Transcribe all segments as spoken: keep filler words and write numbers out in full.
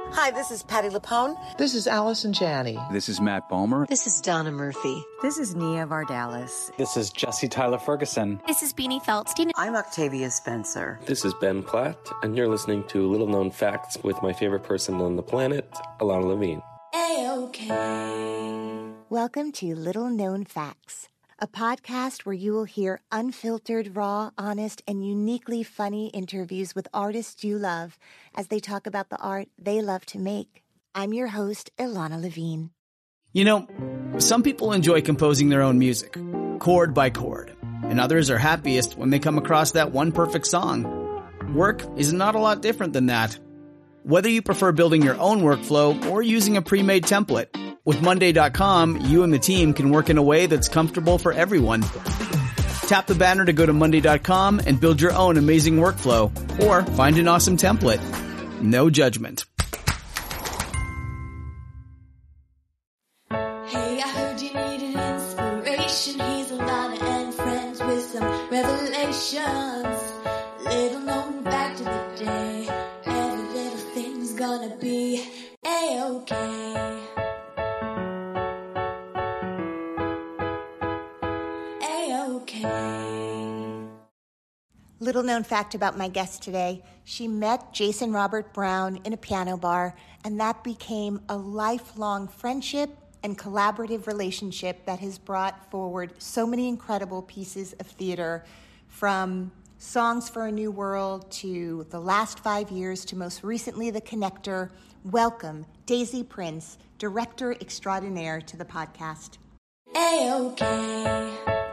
Hi, this is Patti LuPone. This is Allison Janney. This is Matt Bomer. This is Donna Murphy. This is Nia Vardalis. This is Jesse Tyler Ferguson. This is Beanie Feldstein. I'm Octavia Spencer. This is Ben Platt, and you're listening to Little Known Facts with my favorite person on the planet, Alana Levine. A-OK. Welcome to Little Known Facts, a podcast where you will hear unfiltered, raw, honest, and uniquely funny interviews with artists you love as they talk about the art they love to make. I'm your host, Ilana Levine. You know, some people enjoy composing their own music, chord by chord, and others are happiest when they come across that one perfect song. Work is not a lot different than that. Whether you prefer building your own workflow or using a pre-made template, with Monday dot com, you and the team can work in a way that's comfortable for everyone. Tap the banner to go to Monday dot com and build your own amazing workflow, or find an awesome template. No judgment. Hey, I heard you needed inspiration. He's a loner and friends with some revelations. Little known fact of the day. Every little thing's gonna be A-OK. Little known fact about my guest today, she met Jason Robert Brown in a piano bar, and that became a lifelong friendship and collaborative relationship that has brought forward so many incredible pieces of theater, from Songs for a New World to The Last Five Years to most recently The Connector. Welcome, Daisy Prince, Director Extraordinaire, to the podcast. A-OK.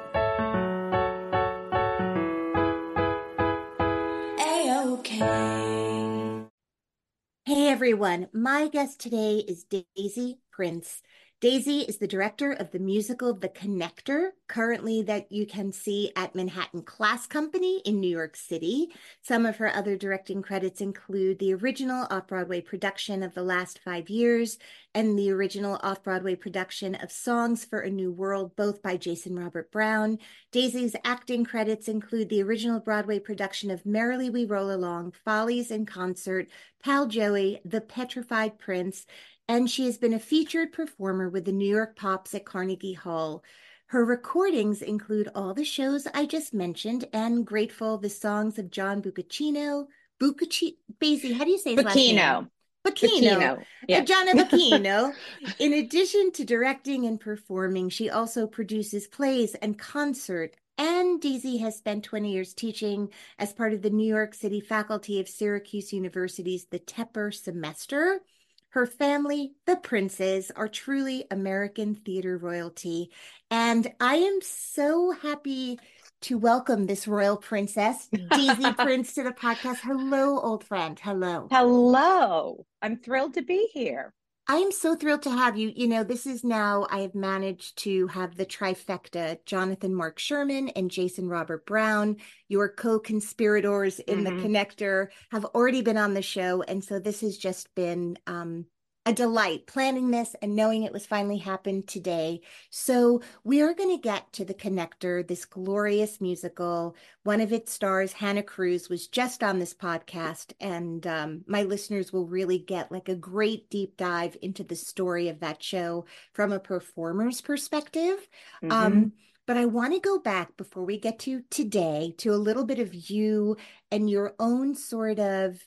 Hey everyone, my guest today is Daisy Prince. Daisy is the director of the musical The Connector, currently that you can see at Manhattan Class Company in New York City. Some of her other directing credits include the original off-Broadway production of The Last Five Years and the original off-Broadway production of Songs for a New World, both by Jason Robert Brown. Daisy's acting credits include the original Broadway production of Merrily We Roll Along, Follies in Concert, Pal Joey, The Petrified Prince, and she has been a featured performer with the New York Pops at Carnegie Hall. Her recordings include all the shows I just mentioned and Grateful, the songs of John Buccaccino, Buccacci, Daisy, how do you say his last name? Bacchino. Bacchino. Yeah. Uh, Gianna Bacchino. In addition to directing and performing, she also produces plays and concert. And Daisy has spent twenty years teaching as part of the New York City faculty of Syracuse University's The Tepper Semester. Her family, the Princes, are truly American theater royalty. And I am so happy to welcome this royal princess, Daisy Prince, to the podcast. Hello, old friend. Hello. Hello. I'm thrilled to be here. I am so thrilled to have you. You know, this is now, I have managed to have the trifecta, Jonathan Mark Sherman and Jason Robert Brown, your co-conspirators in mm-hmm. The Connector, have already been on the show. And so this has just been um, a delight planning this and knowing it was finally happened today. So we are going to get to The Connector, this glorious musical. One of its stars, Hannah Cruz, was just on this podcast, and um, my listeners will really get like a great deep dive into the story of that show from a performer's perspective. Mm-hmm. Um, but I want to go back before we get to today to a little bit of you and your own sort of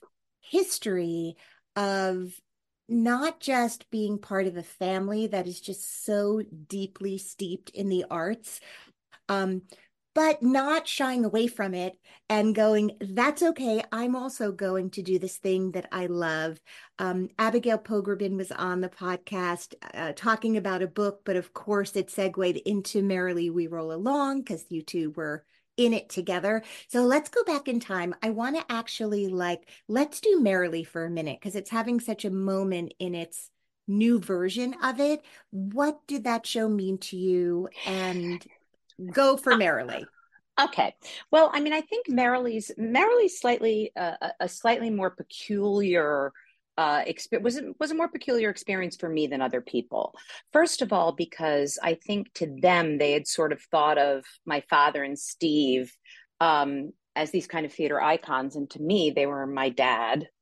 history of not just being part of a family that is just so deeply steeped in the arts, um, but not shying away from it and going, that's okay, I'm also going to do this thing that I love. Um, Abigail Pogrebin was on the podcast uh, talking about a book, but of course it segued into Merrily We Roll Along because you two were in it together. So let's go back in time. I want to actually like, let's do Merrily for a minute because it's having such a moment in its new version of it. What did that show mean to you? And go for Merrily. Okay. Well, I mean, I think Merrily's Merrily's slightly uh, a slightly more peculiar uh, exp- was it was a more peculiar experience for me than other people. First of all, because I think to them they had sort of thought of my father and Steve um, as these kind of theater icons, and to me they were my dad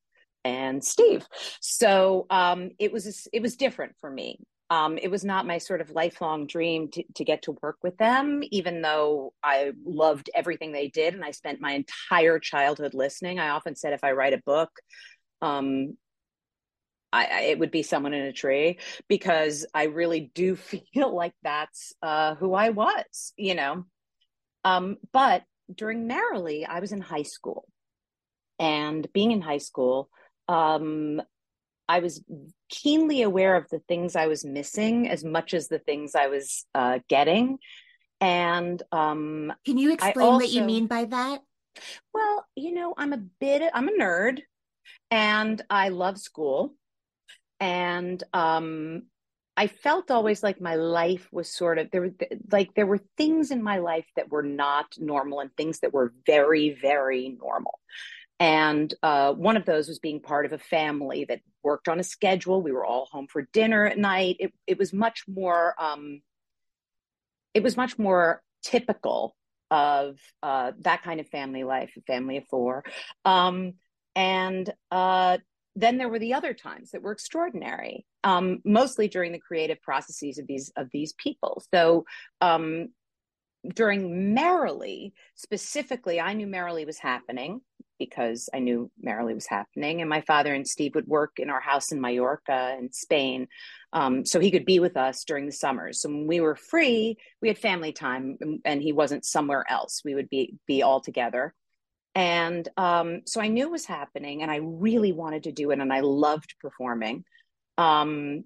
and Steve. So um, it was it was different for me. Um, it was not my sort of lifelong dream to, to get to work with them, even though I loved everything they did. And I spent my entire childhood listening. I often said if I write a book, um, I, I, it would be Someone in a Tree, because I really do feel like that's uh, who I was, you know. Um, but during Merrily, I was in high school. And being in high school, um, I was keenly aware of the things I was missing as much as the things I was uh, getting. And um, can you explain also, what you mean by that? Well, you know, I'm a bit, I'm a nerd, and I love school. And um, I felt always like my life was sort of, there were like, there were things in my life that were not normal and things that were very, very normal. And uh, one of those was being part of a family that worked on a schedule. We were all home for dinner at night. It, it was much more, um, it was much more typical of uh, that kind of family life, a family of four. Um, and uh, then there were the other times that were extraordinary, um, mostly during the creative processes of these of these people. So um, during Merrily, specifically, I knew Merrily was happening because I knew Merrily was happening. And my father and Steve would work in our house in Mallorca in Spain. Um, so he could be with us during the summers. So when we were free, we had family time, and, and he wasn't somewhere else. We would be, be all together. And um, so I knew it was happening, and I really wanted to do it. And I loved performing. Um,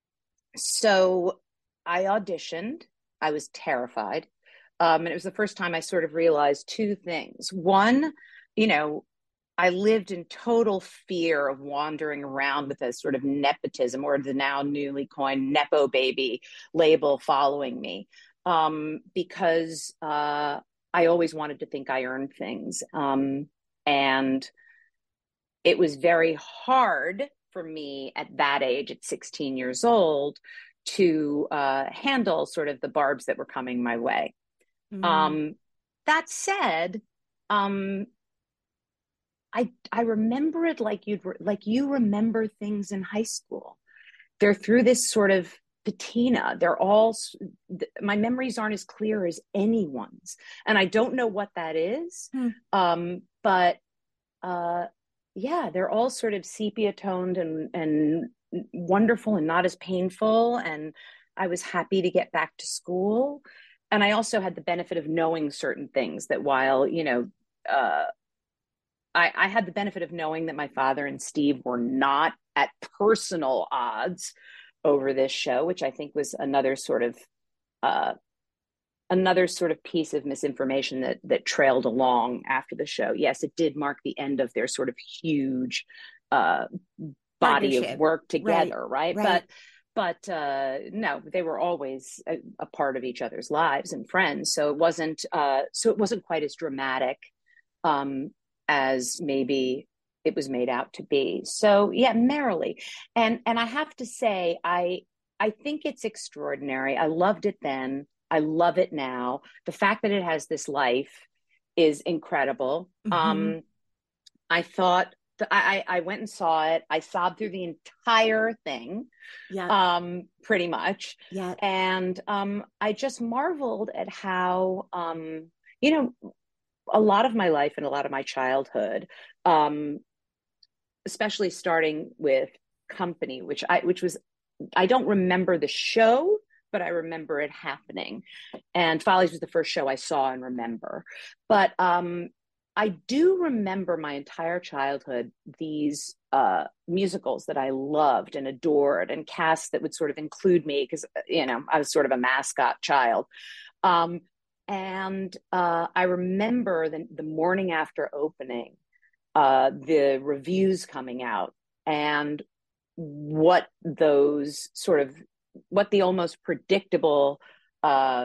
so I auditioned. I was terrified. Um, and it was the first time I sort of realized two things. One, you know, I lived in total fear of wandering around with a sort of nepotism, or the now newly coined Nepo baby label, following me, um, because uh, I always wanted to think I earned things. Um, and it was very hard for me at that age, at sixteen years old, to uh, handle sort of the barbs that were coming my way. Mm. Um, that said, um, I I remember it like you'd like you remember things in high school. They're through this sort of patina. They're all, my memories aren't as clear as anyone's, and I don't know what that is. Hmm. Um, but uh, yeah, they're all sort of sepia toned and and wonderful and not as painful. And I was happy to get back to school. And I also had the benefit of knowing certain things that while, you know, uh, I, I had the benefit of knowing that my father and Steve were not at personal odds over this show, which I think was another sort of uh, another sort of piece of misinformation that that trailed along after the show. Yes, it did mark the end of their sort of huge uh, body of work together, right? right? right. But but uh, no, they were always a, a part of each other's lives and friends. So it wasn't uh, so it wasn't quite as dramatic um, as maybe it was made out to be. So yeah, Merrily. And and I have to say, I I think it's extraordinary. I loved it then. I love it now. The fact that it has this life is incredible. Mm-hmm. Um, I thought th- I, I went and saw it. I sobbed through the entire thing. Yeah. Um, pretty much. Yeah. And um, I just marveled at how um, you know, a lot of my life and a lot of my childhood, um, especially starting with Company, which I which was I don't remember the show, but I remember it happening. And Follies was the first show I saw and remember. But um, I do remember my entire childhood, these uh, musicals that I loved and adored, and casts that would sort of include me because, you know, I was sort of a mascot child. Um, and uh, I remember the, the morning after opening, uh, the reviews coming out and what those sort of what the almost predictable, uh,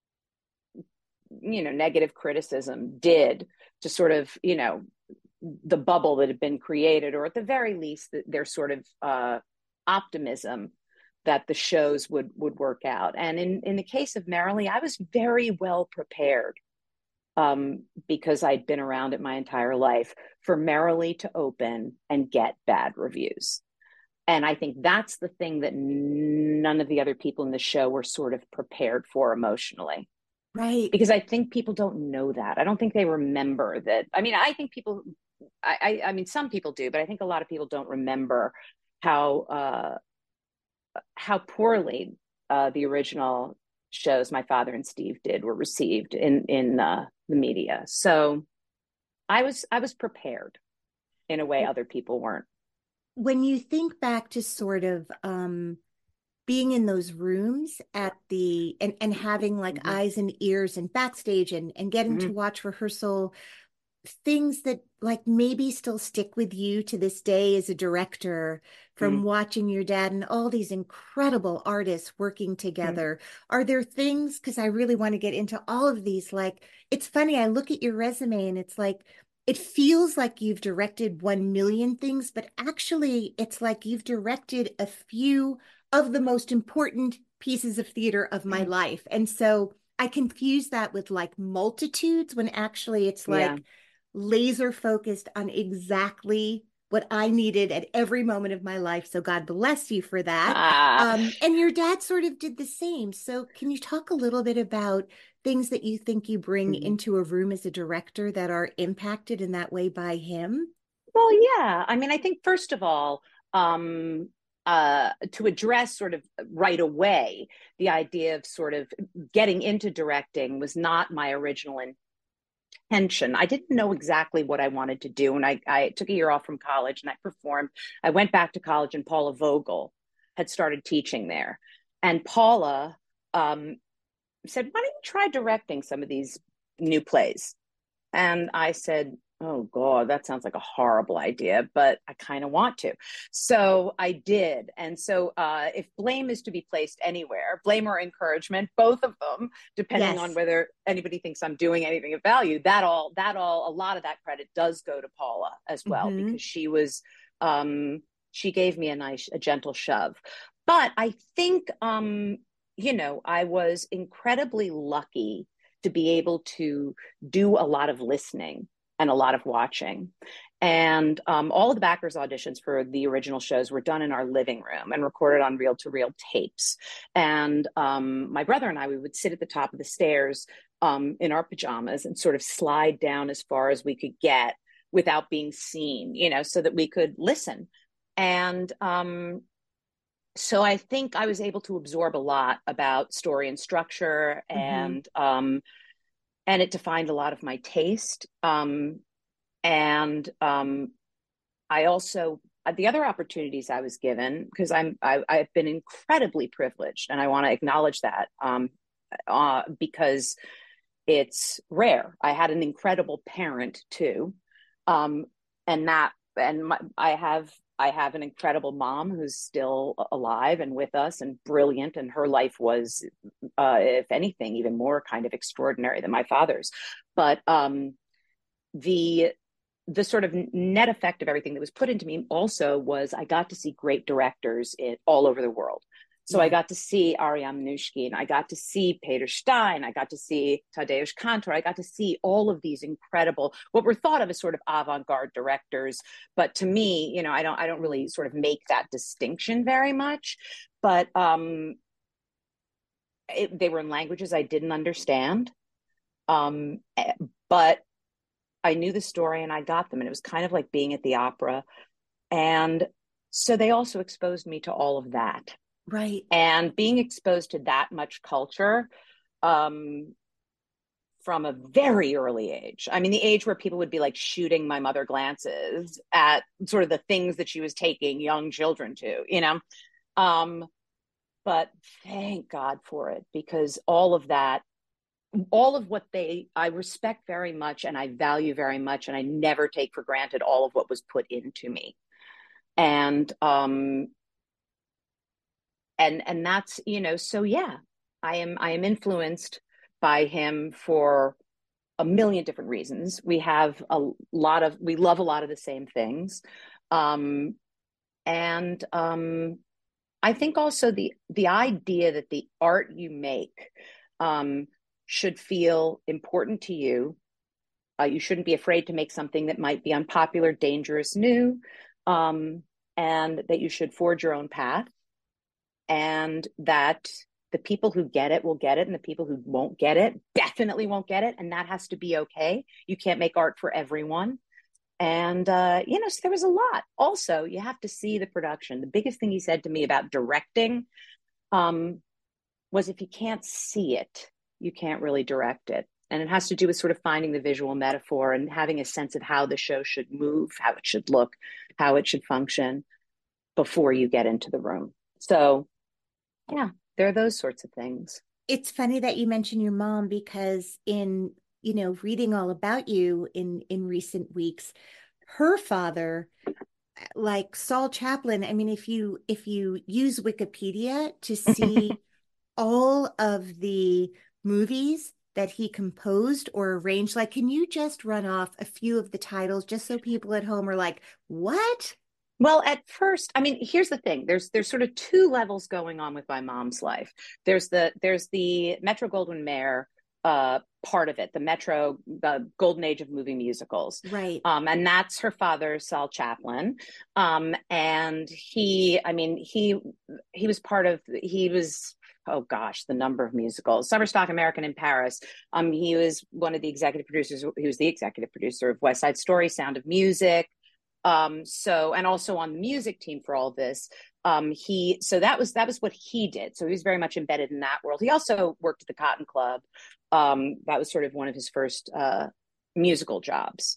you know, negative criticism did to sort of, you know, the bubble that had been created, or at the very least, their sort of uh, optimism that the shows would would work out. And in, in the case of Merrily, I was very well prepared um, because I'd been around it my entire life, for Merrily to open and get bad reviews. And I think that's the thing that none of the other people in the show were sort of prepared for emotionally. Right. Because I think people don't know that. I don't think they remember that. I mean, I think people, I, I, I mean, some people do, but I think a lot of people don't remember how, uh, how poorly uh, the original shows My Father and Steve did were received in, in uh, the media. So I was, I was prepared in a way other people weren't. When you think back to sort of um, being in those rooms at the and and having like mm-hmm. eyes and ears and backstage and and getting mm-hmm. to watch rehearsal, things that like maybe still stick with you to this day as a director from mm-hmm. watching your dad and all these incredible artists working together. Mm-hmm. Are there things, because I really want to get into all of these, like, it's funny, I look at your resume and it's like, it feels like you've directed one million things, but actually it's like you've directed a few of the most important pieces of theater of my mm-hmm. life. And so I confuse that with like multitudes when actually it's like yeah. laser focused on exactly what I needed at every moment of my life. So God bless you for that. Ah. Um, and your dad sort of did the same. So can you talk a little bit about things that you think you bring mm-hmm. into a room as a director that are impacted in that way by him? Well, yeah. I mean, I think first of all, um, uh, to address sort of right away, the idea of sort of getting into directing was not my original intention. I didn't know exactly what I wanted to do. And I, I took a year off from college and I performed. I went back to college and Paula Vogel had started teaching there. And Paula um, said, why don't you try directing some of these new plays? And I said, oh God, that sounds like a horrible idea, but I kind of want to. So I did. And so uh, if blame is to be placed anywhere, blame or encouragement, both of them, depending yes. on whether anybody thinks I'm doing anything of value, that all, that all, a lot of that credit does go to Paula as well, mm-hmm. because she was, um, she gave me a nice, a gentle shove. But I think, um, you know, I was incredibly lucky to be able to do a lot of listening and a lot of watching. And um, all of the backers auditions for the original shows were done in our living room and recorded on reel-to-reel tapes. And um, my brother and I, we would sit at the top of the stairs um, in our pajamas and sort of slide down as far as we could get without being seen, you know, so that we could listen. And um, so I think I was able to absorb a lot about story and structure, and mm-hmm. um, and it defined a lot of my taste. Um, and um, I also, the other opportunities I was given, because I'm, I, I've been incredibly privileged, and I want to acknowledge that um, uh, because it's rare. I had an incredible parent too. Um, and that, and my, I have, I have an incredible mom who's still alive and with us and brilliant. And her life was, uh, if anything, even more kind of extraordinary than my father's. But um, the the sort of net effect of everything that was put into me also was I got to see great directors in, all over the world. So yeah. I got to see Ariam Mnouchkine, I got to see Peter Stein, I got to see Tadeusz Kantor, I got to see all of these incredible, what were thought of as sort of avant-garde directors. But to me, you know, I don't, I don't really sort of make that distinction very much. But um, it, they were in languages I didn't understand. Um, but I knew the story and I got them, and it was kind of like being at the opera. And so they also exposed me to all of that. Right. And being exposed to that much culture um, from a very early age. I mean, the age where people would be like shooting my mother glances at sort of the things that she was taking young children to, you know. Um, but thank God for it, because all of that, all of what they, I respect very much and I value very much, and I never take for granted all of what was put into me. And, um, and, and that's, you know, so yeah, I am, I am influenced by him for a million different reasons. We have a lot of, we love a lot of the same things. Um, and, um, I think also the, the idea that the art you make, um, should feel important to you Uh, you shouldn't be afraid to make something that might be unpopular, dangerous, new, um, and that you should forge your own path. And that the people who get it will get it, and the people who won't get it definitely won't get it. And that has to be okay. You can't make art for everyone. And, uh, you know, so there was a lot. Also, you have to see the production. The biggest thing he said to me about directing um, was if you can't see it, you can't really direct it. And it has to do with sort of finding the visual metaphor and having a sense of how the show should move, how it should look, how it should function before you get into the room. So, yeah, there are those sorts of things. It's funny that you mention your mom, because in, you know, reading all about you in, in recent weeks, her father, like Saul Chaplin, I mean, if you, if you use Wikipedia to see all of the movies that he composed or arranged, like, can you just run off a few of the titles just so people at home are like, what? Well, at first, I mean, here's the thing. There's there's sort of two levels going on with my mom's life. There's the there's the Metro Goldwyn Mayer uh, part of it, the Metro, the golden age of movie musicals. Right. Um, and that's her father, Saul Chaplin. Um, and he, I mean, he he was part of, he was, oh gosh, the number of musicals. Summer Stock American in Paris. Um, he was one of the executive producers. He was the executive producer of West Side Story, Sound of Music. Um, so, and also on the music team for all of this. Um, he, so that was, that was what he did. So he was very much embedded in that world. He also worked at the Cotton Club. Um, that was sort of one of his first, uh, musical jobs.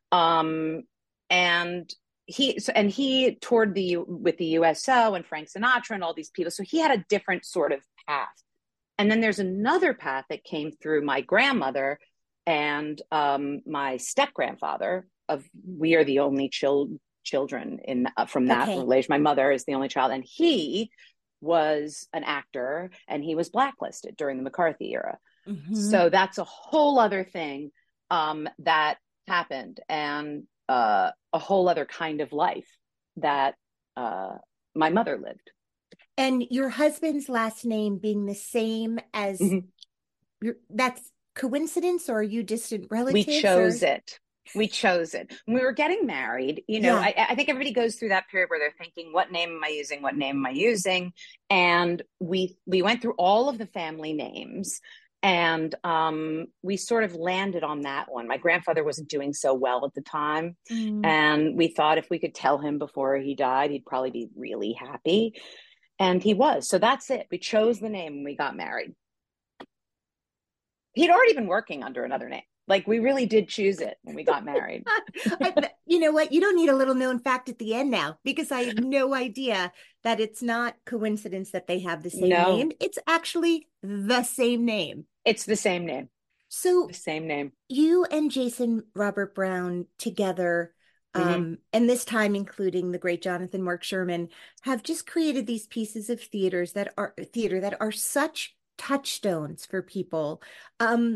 Um, and he, so, and he toured the, with the U S O and Frank Sinatra and all these people. So he had a different sort of path. And then there's another path that came through my grandmother and, um, my step grandfather. Of we are the only chil- children in uh, from that Okay. relation. My mother is the only child, and he was an actor, and he was blacklisted during the McCarthy era. Mm-hmm. So that's a whole other thing um, that happened, and uh, a whole other kind of life that uh, my mother lived. And your husband's last name being the same as Mm-hmm. your, that's coincidence, or are you distant relatives? We chose or? it. We chose it. When we were getting married, you know, Yeah. I, I think everybody goes through that period where they're thinking, what name am I using? What name am I using? And we we went through all of the family names, and um, we sort of landed on that one. My grandfather wasn't doing so well at the time. Mm. And we thought if we could tell him before he died, he'd probably be really happy. And he was. So that's it. We chose the name when we got married. He'd already been working under another name. Like, we really did choose it when we got married. I, you know what? You don't need a little known fact at the end now, because I have no idea that it's not coincidence that they have the same No. name. It's actually the same name. It's the same name. So The same name. you and Jason Robert Brown together, Mhm. um, and this time including the great Jonathan Mark Sherman, have just created these pieces of theaters that are theater that are such touchstones for people. Um,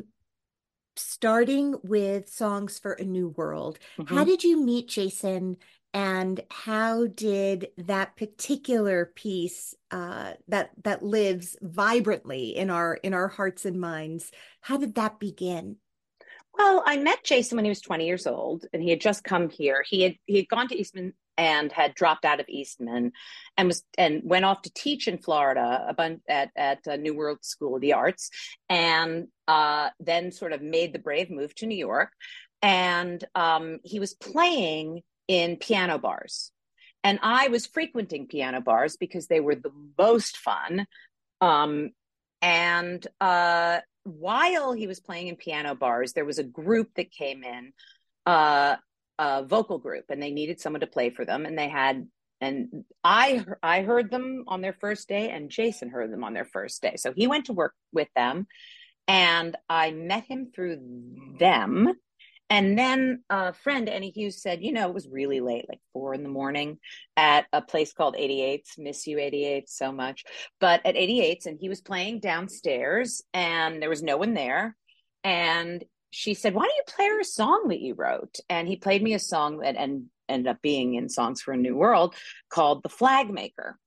starting with Songs for a New World. Mhm. How did you meet Jason, and how did that particular piece uh, that that lives vibrantly in our in our hearts and minds, how did that begin? Well, I met Jason when he was twenty years old, and he had just come here. He had he had gone to Eastman and had dropped out of Eastman, and was and went off to teach in Florida a bunch at at uh, New World School of the Arts, and uh, then sort of made the brave move to New York. And um, he was playing in piano bars, and I was frequenting piano bars because they were the most fun. Um, and uh, while he was playing in piano bars, there was a group that came in, uh, a vocal group, and they needed someone to play for them. And they had, and I, I heard them on their first day, and Jason heard them on their first day. So he went to work with them, and I met him through them. And then a friend, Annie Hughes, said, you know, it was really late, like four in the morning at a place called eighty-eights. Miss you, eighty-eights, so much. But at eighty-eights, and he was playing downstairs, and there was no one there. And she said, why don't you play her a song that you wrote? And he played me a song that and ended up being in Songs for a New World called The Flag Maker.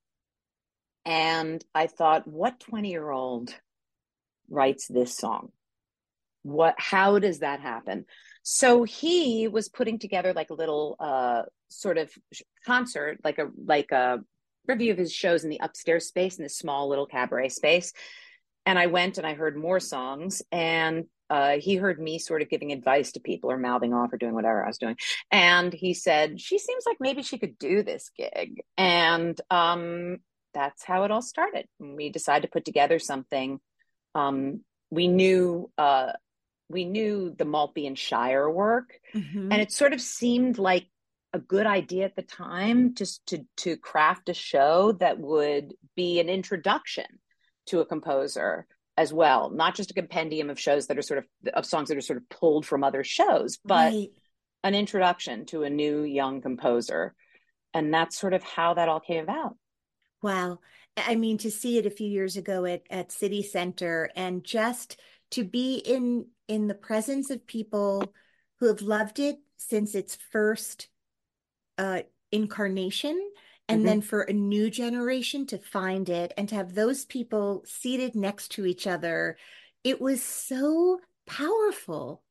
And I thought, what twenty-year-old writes this song? what, how does that happen? So he was putting together like a little uh, sort of concert, like a like a review of his shows in the upstairs space, in this small little cabaret space. And I went and I heard more songs, and uh, he heard me sort of giving advice to people or mouthing off or doing whatever I was doing. And he said, she seems like maybe she could do this gig. And um, that's how it all started. We decided to put together something. Um, we knew uh, we knew the Maltby and Shire work, Mm-hmm. and it sort of seemed like a good idea at the time, just to to craft a show that would be an introduction to a composer as well, not just a compendium of shows that are sort of of songs that are sort of pulled from other shows, but Right. an introduction to a new young composer. And that's sort of how that all came about. Wow. I mean, to see it a few years ago at, at City Center, and just to be in in the presence of people who have loved it since its first uh, incarnation, and Mm-hmm. then for a new generation to find it and to have those people seated next to each other, it was so powerful.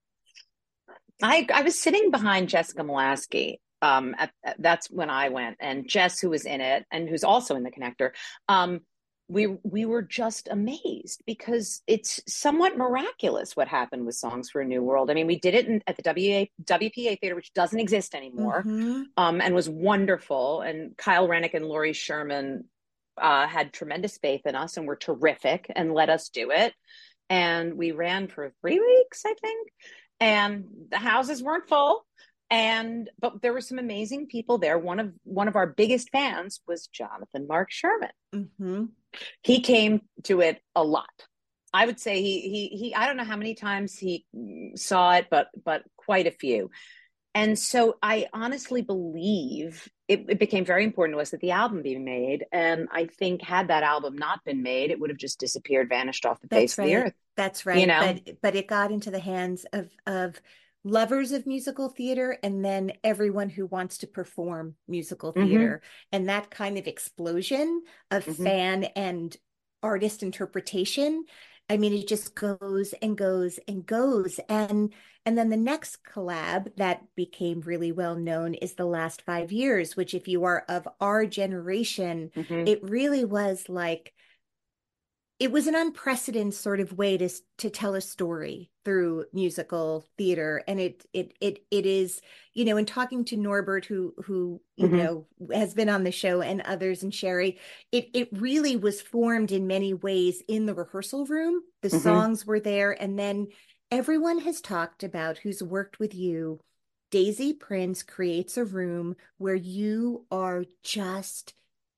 I I was sitting behind Jessica Molaski. Um, at, at- that's when I went, and Jess, who was in it and who's also in the Connector. Um, we we were just amazed, because it's somewhat miraculous what happened with Songs for a New World. I mean, we did it in, at the W A, W P A Theater, which doesn't exist anymore, Mhm. um, and was wonderful. And Kyle Rennick and Laurie Sherman uh, had tremendous faith in us and were terrific and let us do it. And we ran for three weeks, I think, and the houses weren't full. And but there were some amazing people there. One of one of our biggest fans was Jonathan Mark Sherman. Mhm. He came to it a lot. I would say he he he. I don't know how many times he saw it, but but quite a few. And so I honestly believe it, it became very important to us that the album be made. And I think had that album not been made, it would have just disappeared, vanished off the face That's of the right. earth. That's right. You know? But but it got into the hands of of lovers of musical theater, and then everyone who wants to perform musical Mhm. theater. And that kind of explosion of Mhm. fan and artist interpretation, I mean, it just goes and goes and goes. And and then the next collab that became really well known is The Last Five Years, which, if you are of our generation, Mhm. it really was like, it was an unprecedented sort of way to to tell a story through musical theater. And it it it it is, you know, in talking to Norbert, who who you Mhm. know has been on the show, and others, and Sherry, it it really was formed in many ways in the rehearsal room. The Mhm. songs were there, and then everyone has talked about, who's worked with you, Daisy Prince creates a room where you are just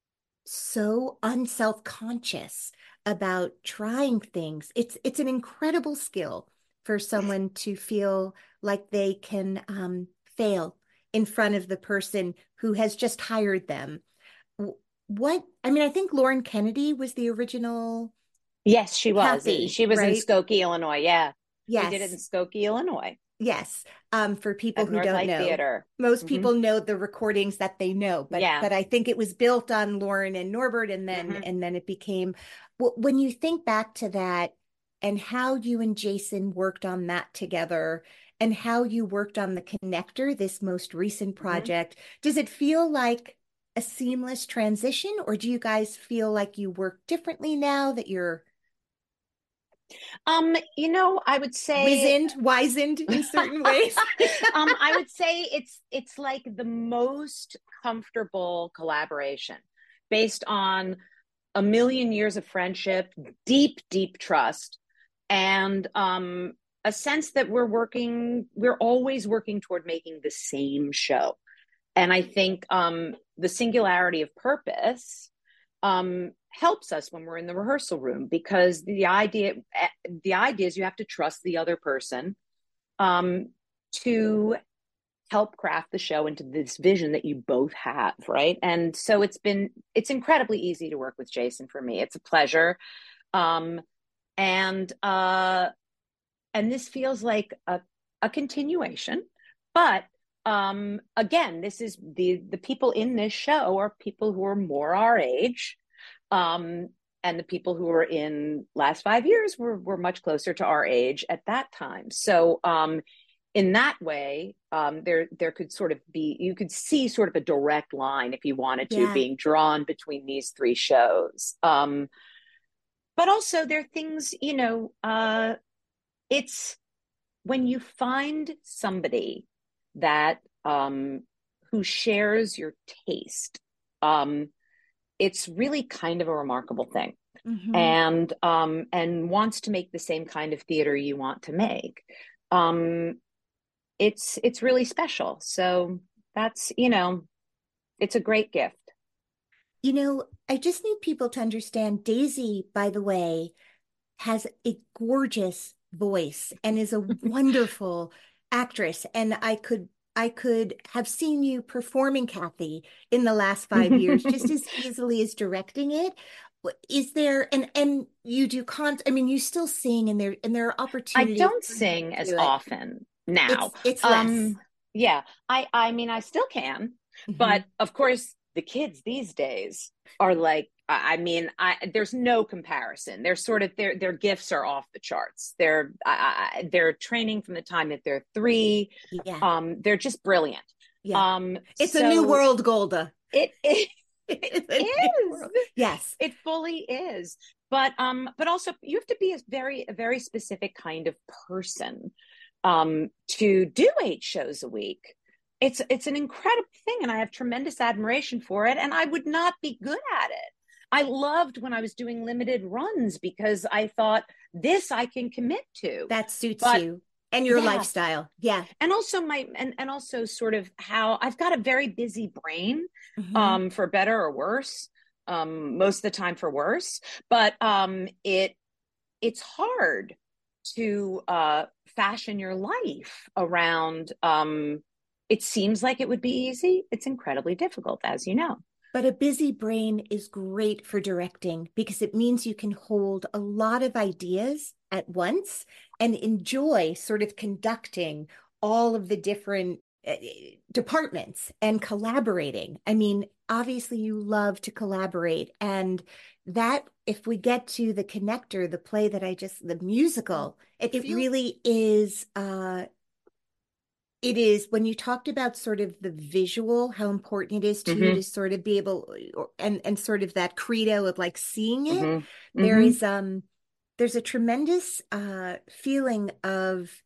so unself-conscious about trying things. It's it's an incredible skill for someone to feel like they can um, fail in front of the person who has just hired them. W- What, I mean, I think Lauren Kennedy was the original Yes, she was. Kathy, She was in right? Skokie, Illinois. Yeah. We did it in Yes, Skokie, Illinois yes. Um, for people at who don't Northlight know, Theater. most Mhm. people know the recordings that they know, but Yeah. but I think it was built on Lauren and Norbert, and then Mhm. and then it became. Wh- when you think back to that, and how you and Jason worked on that together, and how you worked on the Connector, this most recent Mhm. project, does it feel like a seamless transition, or do you guys feel like you work differently now that you're Um, you know, I would say wizened, wizened in certain ways? um, I would say it's it's like the most comfortable collaboration based on a million years of friendship, deep, deep trust, and um, a sense that we're working, we're always working toward making the same show. And I think um, the singularity of purpose um, helps us when we're in the rehearsal room, because the idea the idea is you have to trust the other person um, to help craft the show into this vision that you both have, right? And so it's been it's incredibly easy to work with Jason for me. It's a pleasure, um, and uh, and this feels like a a continuation, but um, again, this is the the people in this show are people who are more our age. Um, and the people who were in last five years were were much closer to our age at that time. So um, in that way, um, there there could sort of be, you could see sort of a direct line, if you wanted to, Yeah. being drawn between these three shows. Um, but also there are things, you know, uh, it's when you find somebody that um, who shares your taste, um, it's really kind of a remarkable thing. Mhm. And um, and wants to make the same kind of theater you want to make. Um, it's it's really special. So that's, you know, it's a great gift. You know, I just need people to understand Daisy, by the way, has a gorgeous voice and is a wonderful actress. And I could I could have seen you performing Kathy in the last five years just as easily as directing it. Is there and and you do con I mean you still sing and there and there are I opportunities don't for you sing to as do it. often now. It's it's less. Um, yeah, I I mean I still can, Mhm. but of course the kids these days are like, I I mean, I there's no comparison. They're sort of their their gifts are off the charts. They're I, I, they're training from the time that they're three. Yeah. Um, they're just brilliant. Yeah. Um, It's a new so world, Golda. It it, It's it a new is. world. Yes. It fully is. But um, but also you have to be a very a very specific kind of person um to do eight shows a week. It's it's an incredible thing, and I have tremendous admiration for it, and I would not be good at it. I loved when I was doing limited runs because I thought, this I can commit to. That suits But you and your yeah. lifestyle. Yeah. And also my and, and also sort of how I've got a very busy brain, Mhm. um, for better or worse, um, most of the time for worse. But um, it it's hard to uh, fashion your life around. Um, it seems like it would be easy. It's incredibly difficult, as you know. But a busy brain is great for directing because it means you can hold a lot of ideas at once and enjoy sort of conducting all of the different uh, departments and collaborating. I mean, obviously you love to collaborate, and that, if we get to The Connector, the play that I just, the musical, it, it really is, uh, it is, when you talked about sort of the visual, how important it is to you Mhm. to sort of be able, and and sort of that credo of like seeing it, Mhm. there Mhm. is um there's a tremendous uh feeling of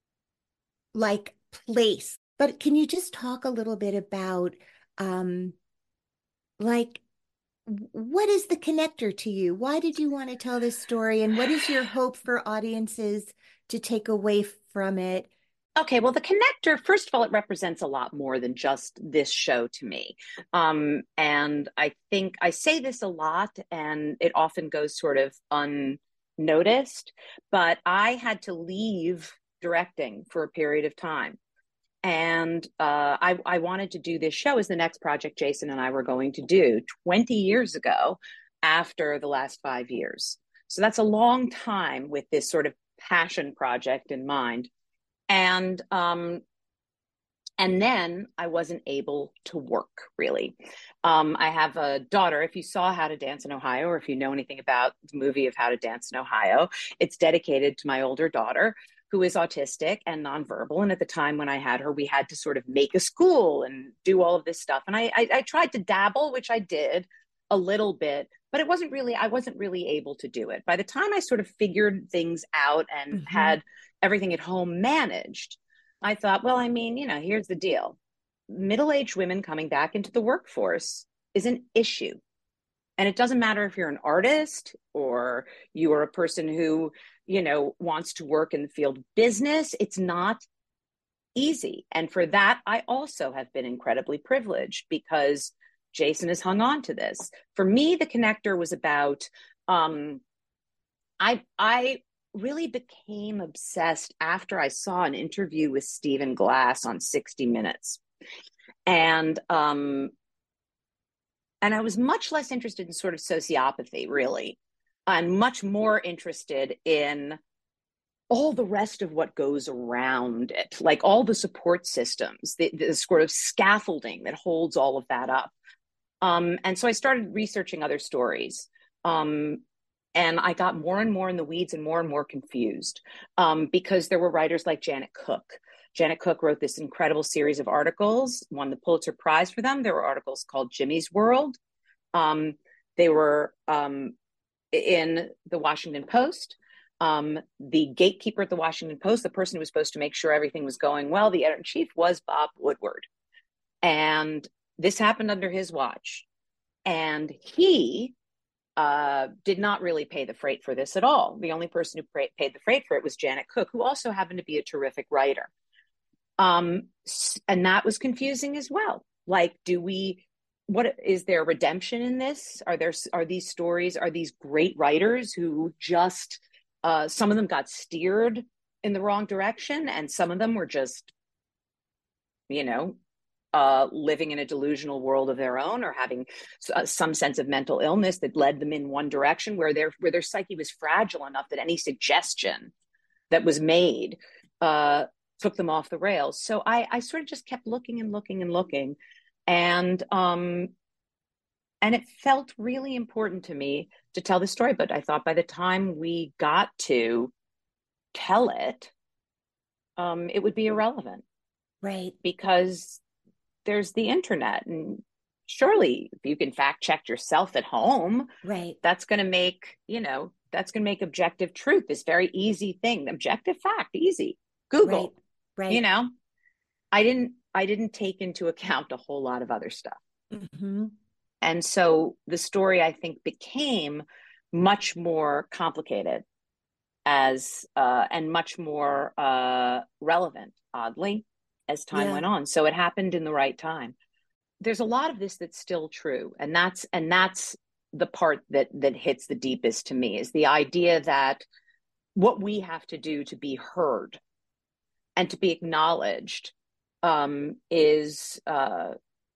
like place. But can you just talk a little bit about um like w- what is The Connector to you? Why did you want to tell this story, and what is your hope for audiences to take away from it? Okay, well, The Connector, first of all, it represents a lot more than just this show to me. Um, and I think I say this a lot, and it often goes sort of unnoticed, but I had to leave directing for a period of time. And uh, I, I wanted to do this show as the next project Jason and I were going to do twenty years ago after the last five years. So that's a long time with this sort of passion project in mind. And um, and then I wasn't able to work, really. Um, I have a daughter. If you saw How to Dance in Ohio, or if you know anything about the movie of How to Dance in Ohio, it's dedicated to my older daughter, who is autistic and nonverbal. And at the time when I had her, we had to sort of make a school and do all of this stuff. And I, I, I tried to dabble, which I did a little bit, but it wasn't really, I wasn't really able to do it. By the time I sort of figured things out and Mhm. had everything at home managed, I thought, well, I mean, you know, here's the deal. Middle-aged women coming back into the workforce is an issue. And it doesn't matter if you're an artist or you are a person who, you know, wants to work in the field of business. It's not easy. And for that, I also have been incredibly privileged because Jason has hung on to this. For me, The Connector was about, um, I, I really became obsessed after I saw an interview with Stephen Glass on sixty minutes. And, um, and I was much less interested in sort of sociopathy, really. I'm much more interested in all the rest of what goes around it, like all the support systems, the, the sort of scaffolding that holds all of that up. Um, and so I started researching other stories. Um, and I got more and more in the weeds and more and more confused um, because there were writers like Janet Cook. Janet Cook wrote this incredible series of articles, won the Pulitzer Prize for them. There were articles called Jimmy's World. Um, they were um, in the Washington Post. Um, the gatekeeper at the Washington Post, the person who was supposed to make sure everything was going well, the editor-in-chief was Bob Woodward. And this happened under his watch. And he uh, did not really pay the freight for this at all. The only person who pra- paid the freight for it was Janet Cook, who also happened to be a terrific writer. Um, and that was confusing as well. Like, do we, what is there redemption in this? Are there, are these stories, are these great writers who just, uh, some of them got steered in the wrong direction and some of them were just, you know, uh, living in a delusional world of their own or having uh, some sense of mental illness that led them in one direction where their, where their psyche was fragile enough that any suggestion that was made, uh, took them off the rails. So I, I sort of just kept looking and looking and looking. And, um, and it felt really important to me to tell the story. But I thought by the time we got to tell it, um, it would be irrelevant. Right. Because there's the internet. And surely if you can fact check yourself at home, right, that's going to make, you know, that's going to make objective truth this very easy thing. Objective fact, easy. Google. Right. Right. You know, I didn't, I didn't take into account a whole lot of other stuff. Mm-hmm. And so the story, I think, became much more complicated as, uh, and much more uh, relevant, oddly, as time Yeah. went on. So it happened in the right time. There's a lot of this that's still true. And that's, and that's the part that, that hits the deepest to me is the idea that what we have to do to be heard and to be acknowledged um, is uh,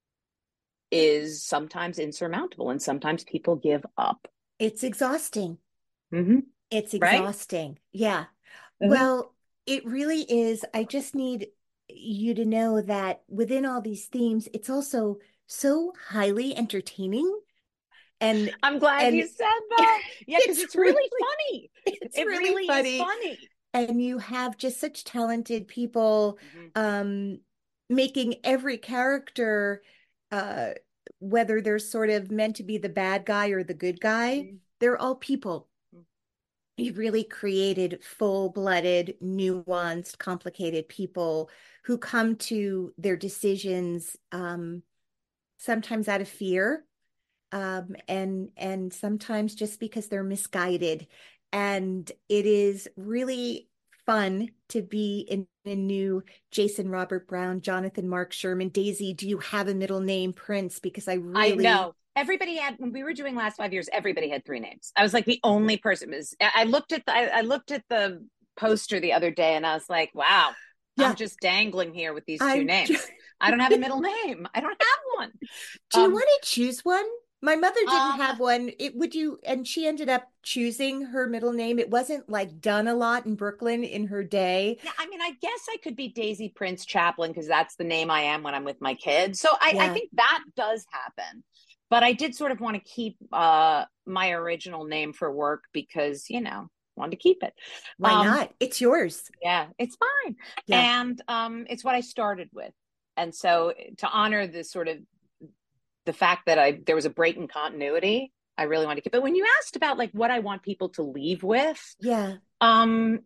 is sometimes insurmountable, and sometimes people give up. It's exhausting. Mm-hmm. It's Right? exhausting. Yeah. Mm-hmm. Well, it really is. I just need you to know that within all these themes, it's also so highly entertaining. And I'm glad and you said that. Yeah, because it's it's, really, really- funny. it's It really really funny. is funny. And you have just such talented people Mm-hmm. um, making every character, uh, whether they're sort of meant to be the bad guy or the good guy, Mm-hmm. they're all people. You've really created full-blooded, nuanced, complicated people who come to their decisions um, sometimes out of fear, um, and and sometimes just because they're misguided. And it is really fun to be in a new Jason Robert Brown, Jonathan Mark Sherman. Daisy, do you have a middle name, Prince? Because I really I know. Everybody had, when we were doing last five years, everybody had three names. I was like the only person was, I looked at the, I, I looked at the poster the other day and I was like, wow, Yeah. I'm just dangling here with these two I'm names. just- I don't have a middle name. I don't have one. Do you Um, want to choose one? My mother didn't uh, have one. It would you, and she ended up choosing her middle name. It wasn't like done a lot in Brooklyn in her day. Yeah, I mean, I guess I could be Daisy Prince Chaplin because that's the name I am when I'm with my kids. So I, I Yeah. think that does happen. But I did sort of want to keep uh, my original name for work because, you know, wanted to keep it. Why Um, not? It's yours. Yeah, it's fine. Yeah. And um, it's what I started with. And so to honor the sort of the fact that I there was a break in continuity, I really wanted to keep it. But when you asked about like what I want people to leave with, Yeah. um,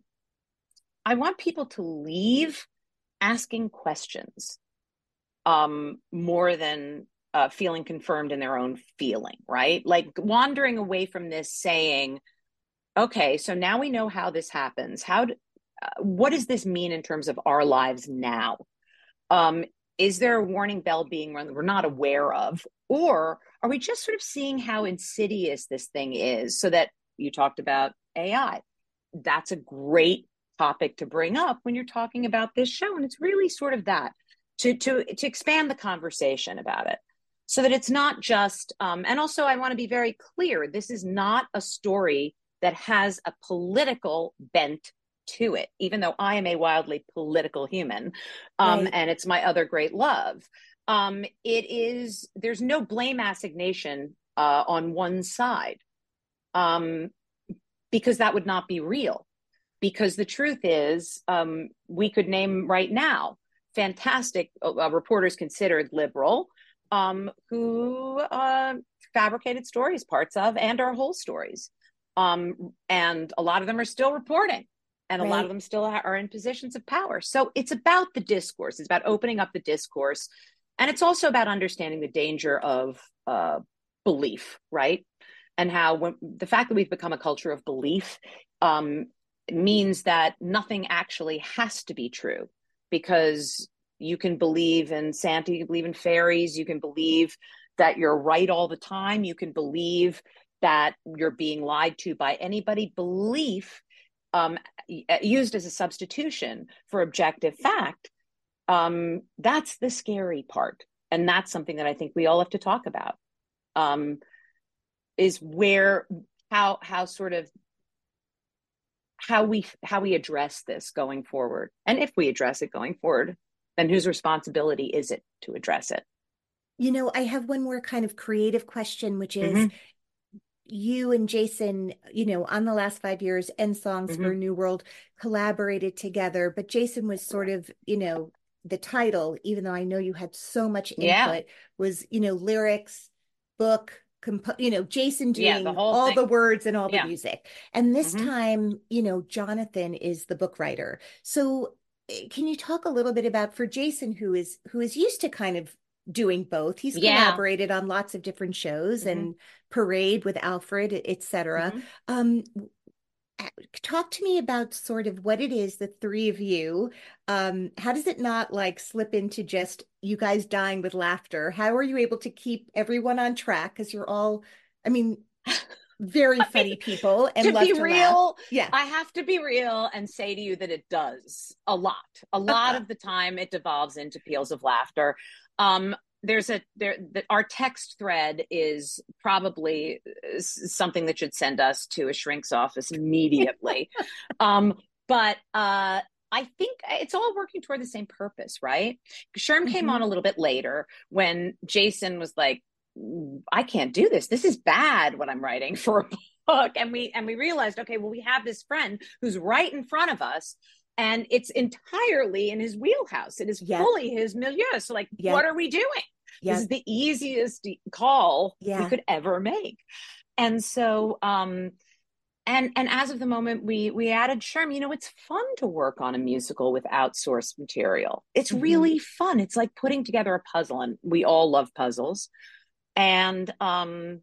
I want people to leave asking questions um, more than uh, feeling confirmed in their own feeling, right? Like wandering away from this saying, okay, so now we know how this happens. How, do, uh, what does this mean in terms of our lives now? Um, is there a warning bell being rung that we're not aware of? Or are we just sort of seeing how insidious this thing is so that you talked about A I? That's a great topic to bring up when you're talking about this show. And it's really sort of that, to, to, to expand the conversation about it so that it's not just, um, and also I want to be very clear, this is not a story that has a political bent to it, even though I am a wildly political human, um, Right. and it's my other great love. Um, it is, there's no blame assignation uh, on one side. um, because that would not be real. Because the truth is, um, we could name right now fantastic uh, reporters considered liberal um, who uh, fabricated stories, parts of, and our whole stories. Um, and a lot of them are still reporting, and a Right. lot of them still are in positions of power. So it's about the discourse. It's about opening up the discourse. And it's also about understanding the danger of uh, belief, right? And how when, the fact that we've become a culture of belief um, means that nothing actually has to be true, because you can believe in Santa, you can believe in fairies, you can believe that you're right all the time, you can believe that you're being lied to by anybody. Belief um, used as a substitution for objective fact, um, that's the scary part. And that's something that I think we all have to talk about, um, is where, how, how sort of, how we, how we address this going forward. And if we address it going forward, then whose responsibility is it to address it? You know, I have one more kind of creative question, which is, Mm-hmm. you and Jason, you know, on the last five years and Songs Mm-hmm. for a New World collaborated together, but Jason was sort of, you know, the title, even though I know you had so much input, Yeah. was, you know, lyrics, book, compo- you know, Jason Yeah, doing the whole all thing. the words and all the Yeah. music. And this Mhm. time, you know, Jonathan is the book writer. So eh, can you talk a little bit about, for Jason, who is who is used to kind of doing both? He's Yeah. collaborated on lots of different shows Mhm. and Parade with Alfred, et cetera. Mhm. Um, talk to me about sort of what it is, the three of you. Um, how does it not like slip into just you guys dying with laughter? How are you able to keep everyone on track? Because you're all, I mean, very I funny mean, people and to love be to laugh. real, Yeah. I have to be real and say to you that it does a lot. A lot of the time it devolves into peals of laughter. Um, there's a there the, our text thread is probably something that should send us to a shrink's office immediately. um, but uh, I think it's all working toward the same purpose, right? Sherm came Mhm. on a little bit later when Jason was like, I can't do this. This is bad what I'm writing for a book. And we and we realized, okay, well, we have this friend who's right in front of us, and it's entirely in his wheelhouse. It is Yeah. fully his milieu. So, like, Yeah. what are we doing? Yeah. This is the easiest call Yeah. we could ever make. And so, um, and and as of the moment, we we added Sherm. You know, it's fun to work on a musical with outsourced material. It's Mhm. really fun. It's like putting together a puzzle, and we all love puzzles. And um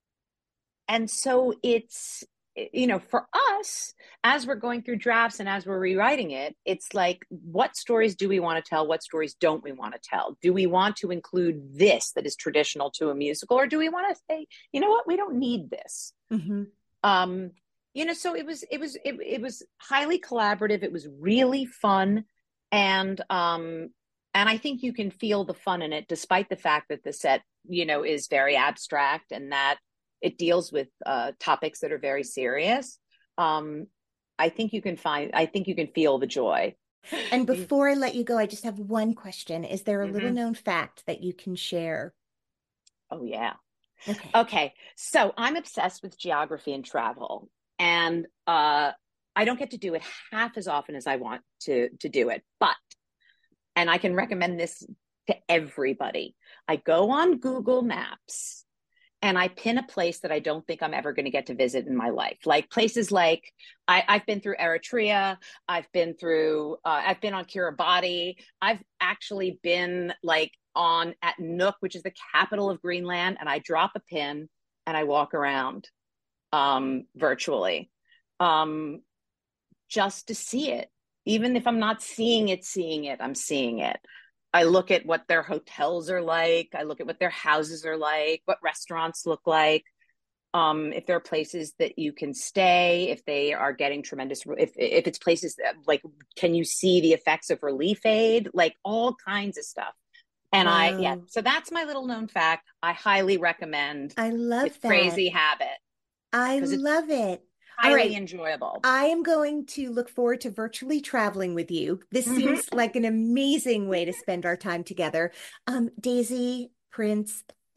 and so it's, you know, for us, as we're going through drafts and as we're rewriting it, it's like, what stories do we want to tell? What stories don't we want to tell? Do we want to include this that is traditional to a musical, or do we want to say, you know what, we don't need this? Mhm. Um, you know, so it was it was it, it was highly collaborative. It was really fun, and um, and I think you can feel the fun in it, despite the fact that the set, you know, is very abstract and that it deals with uh, topics that are very serious. Um, I think you can find. I think you can feel the joy. And before I let you go, I just have one question. Is there a Mhm. little known fact that you can share? Oh yeah. Okay. Okay, so I'm obsessed with geography and travel, and uh, I don't get to do it half as often as I want to to do it. But, and I can recommend this to everybody. I go on Google Maps and I pin a place that I don't think I'm ever going to get to visit in my life. Like places like, I, I've been through Eritrea, I've been through, uh, I've been on Kiribati, I've actually been like on at Nuuk, which is the capital of Greenland, and I drop a pin and I walk around um, virtually um, just to see it. Even if I'm not seeing it, seeing it, I'm seeing it. I look at what their hotels are like. I look at what their houses are like, what restaurants look like. Um, if there are places that you can stay, if they are getting tremendous, if if it's places that like, can you see the effects of relief aid? Like all kinds of stuff. And Wow. I, yeah, so that's my little known fact. I highly recommend I love With that. Crazy Habit. I 'Cause it's love it. All Highly right. enjoyable. I am going to look forward to virtually traveling with you. This Mhm. seems like an amazing way to spend our time together. Um, Daisy, Prince,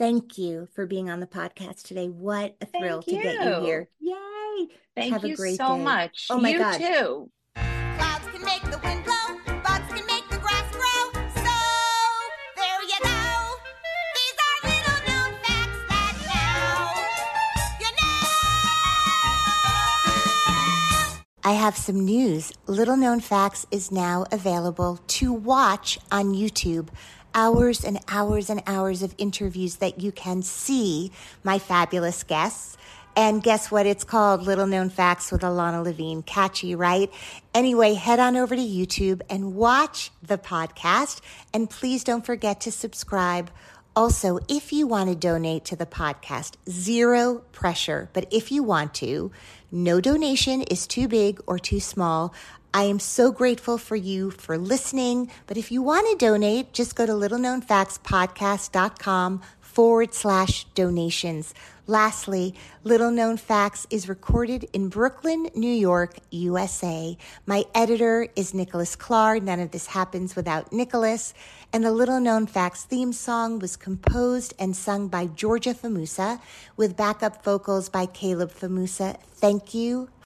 Thank you for being on the podcast today. What a thrill Thank to get you you. here. Yay. Thank Have you a great so day. much. Oh my you God. too. Clouds can make the wind blow, bugs can make the grass grow. So there you go. These are little known facts that now you know. I have some news. Little Known Facts is now available to watch on YouTube. Hours and hours and hours of interviews that you can see my fabulous guests. And guess what? It's called Little Known Facts with Ilana Levine. Catchy, right? Anyway, head on over to YouTube and watch the podcast. And please don't forget to subscribe. Also, if you want to donate to the podcast, zero pressure. But if you want to, no donation is too big or too small. I am so grateful for you for listening. But if you want to donate, just go to littleknownfactspodcast.com forward slash donations. Lastly, Little Known Facts is recorded in Brooklyn, New York, U S A. My editor is Nicholas Clark. None of this happens without Nicholas. And the Little Known Facts theme song was composed and sung by Georgia Famusa with backup vocals by Caleb Famusa. Thank you.